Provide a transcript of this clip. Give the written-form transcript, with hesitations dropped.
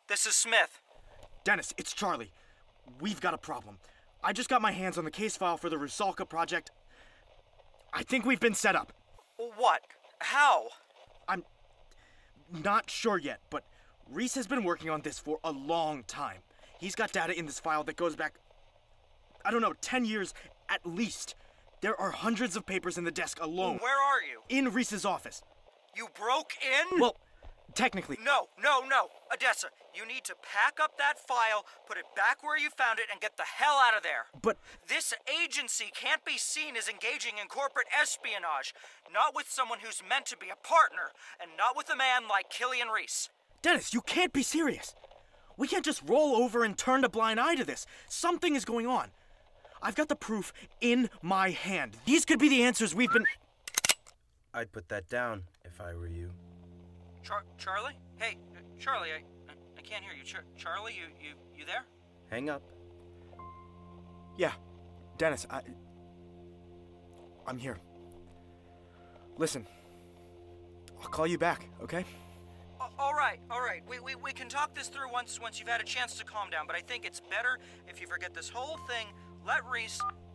This is Smith. Dennis, it's Charlie. We've got a problem. I just got my hands on the case file for the Rusalka project. I think we've been set up. What? How? I'm not sure yet, but Reese has been working on this for a long time. He's got data in this file that goes back, 10 years at least. There are hundreds of papers in the desk alone. Where are you? In Reese's office. You broke in? Well, technically. No. Odessa, you need to pack up that file, put it back where you found it, and get the hell out of there. But this agency can't be seen as engaging in corporate espionage. Not with someone who's meant to be a partner, and not with a man like Killian Reese. Dennis, you can't be serious. We can't just roll over and turn a blind eye to this. Something is going on. I've got the proof in my hand. These could be the answers we've been... I'd put that down if I were you. Charlie? Hey, Charlie, I can't hear you. Charlie, you there? Hang up. Yeah, Dennis, I'm here. Listen, I'll call you back, okay? All right. We can talk this through once you've had a chance to calm down, but I think it's better if you forget this whole thing. Let Reese